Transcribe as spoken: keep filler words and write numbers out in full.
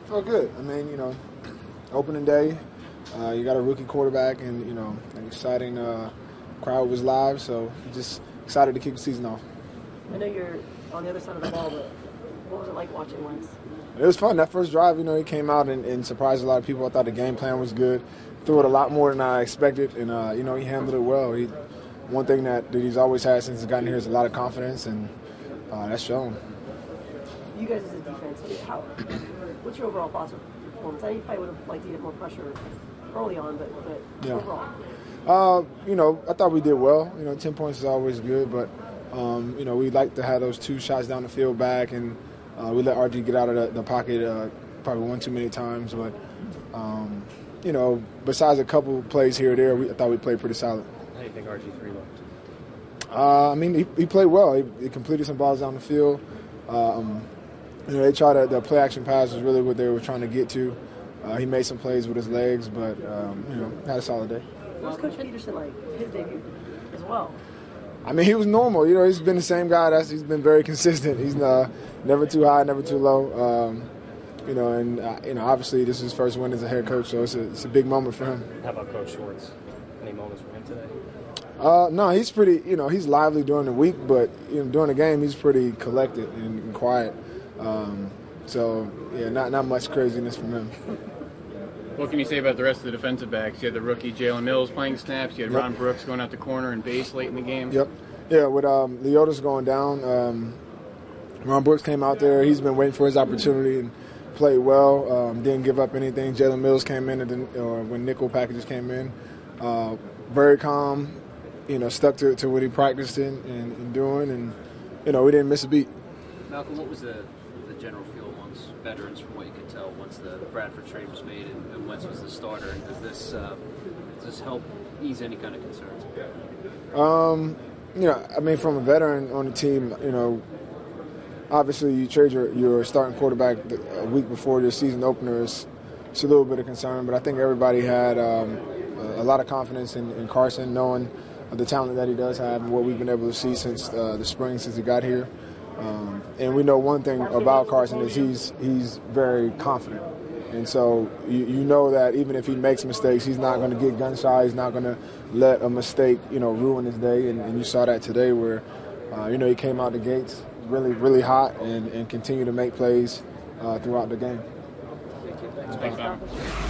Felt good. I mean, you know, opening day, uh, you got a rookie quarterback, and you know, an exciting uh, crowd was live. So just excited to kick the season off. I know you're on the other side of the ball, but what was it like watching Wentz? It was fun. That first drive, you know, he came out and, and surprised a lot of people. I thought the game plan was good. Threw it a lot more than I expected, and uh, you know, he handled it well. He, one thing that, that he's always had since he's gotten here is a lot of confidence, and uh, that's shown. You guys as a defense, how, what's your overall thoughts of your performance? I know you probably would have liked to get more pressure early on, but, but yeah. overall. Uh, you know, I thought we did well. You know, ten points is always good, but um, you know, we like to have those two shots down the field back, and uh, we let R G get out of the, the pocket uh, probably one too many times. But um, you know, besides a couple plays here or there, we, I thought we played pretty solid. How do you think R G three looked? Uh, I mean, he, he played well. He, he completed some balls down the field. Um, you know, they tried to, the play action pass was really what they were trying to get to. Uh, he made some plays with his legs, but um, you know, had a solid day. What was Coach Peterson like his debut as well? I mean, he was normal. You know, he's been the same guy. That's he's been very consistent. He's uh, never too high, never too low. Um, you know, and uh, you know, obviously this is his first win as a head coach, so it's a it's a big moment for him. How about Coach Schwartz? Any moments for him today? Uh, no, he's pretty. You know, he's lively during the week, but you know, during the game, he's pretty collected and, and quiet. Um, so yeah, not not much craziness from him. What can you say about the rest of the defensive backs? You had the rookie Jalen Mills playing snaps. You had yep. Ron Brooks going out the corner and base late in the game. Yep. Yeah, with um, Leota's going down, um, Ron Brooks came out there. He's been waiting for his opportunity and played well. Um, didn't give up anything. Jalen Mills came in, and then, or when nickel packages came in, uh, very calm. You know, stuck to, to what he practiced in and, and doing, and you know, we didn't miss a beat. Malcolm, what was the, the general feel amongst veterans from what you could tell once the Bradford trade was made and, and Wentz was the starter? And does this uh, does this help ease any kind of concerns? Um, you know, I mean, from a veteran on the team, you know, obviously you trade your, your starting quarterback a week before your season opener is it's a little bit of concern, but I think everybody had um, a lot of confidence in, in Carson, knowing the talent that he does have and what we've been able to see since uh, the spring, since he got here. Um, and we know one thing about Carson is he's he's very confident. And so you, you know that even if he makes mistakes, he's not going to get gun shy. He's not going to let a mistake, you know, ruin his day. And, and you saw that today where, uh, you know, he came out the gates really, really hot and, and continued to make plays uh, throughout the game. Thanks, Malcolm.